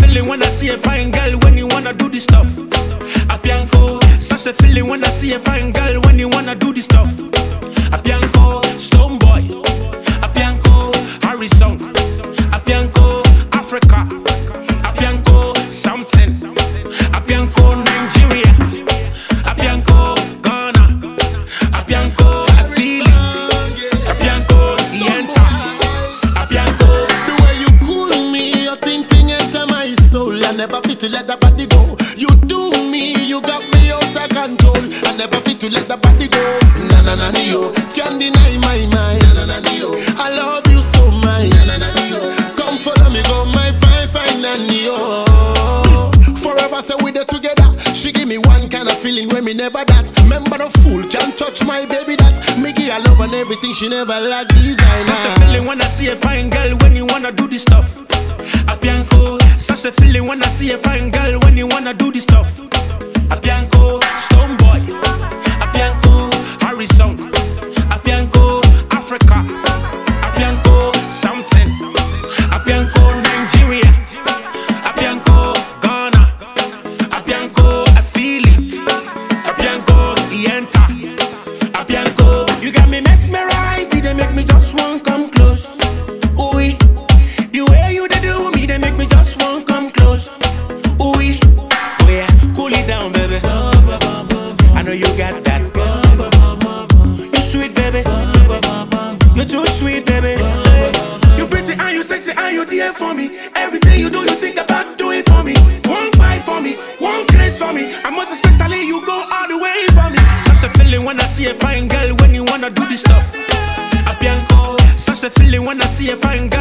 feeling when I see a fine girl when you wanna do the stuff. Apianco, such a feeling when I see a fine girl when you wanna do the stuff. Apianco, Stone Boy. Apianco, Harrison. Apianco, Africa. Apianco, something. Apianco, Nigeria. Apianco, Ghana. Apianco, I feel it. Apianco, Yenta. Apianco. The way you cool me, your thinking enter my soul. I never fit to let the body go. You do me, you got me out of control. I never fit to let the body go. Na na na yo, can't deny my mind. Na na na yo, I love you so much. Na na na yo, come follow me, go my fine nanny yo. Forever say we there together. She give me one kind of feeling when me never that. Remember no fool can't touch my baby that. Me give her love and everything she never like designer. Such a feeling when I see a fine girl when you wanna do the stuff. Apianco, such a feeling when I see a fine girl when you wanna do the stuff. Apianco, Stone Boy. Apianco, Harrison. Apianco, Africa. Apianco, something. Apianco, Nigeria. Apianco, Ghana. Apianco, I feel it. Apianco, Yenta. Apianco, you got me mesmerized. They make me just want come close. Ooh, the way you they do me, they make me just want come close. Ooh, oh yeah, cool it down, baby. I know you got that. You sweet, baby. You too sweet, baby. You pretty and you sexy and you dear for me. Everything you do, you think about doing for me. One bite for me, one kiss for me. And most especially, you go all the way for me. Such a feeling when I see a fine girl when you wanna do this stuff. Apianco, such a feeling when I see a fine girl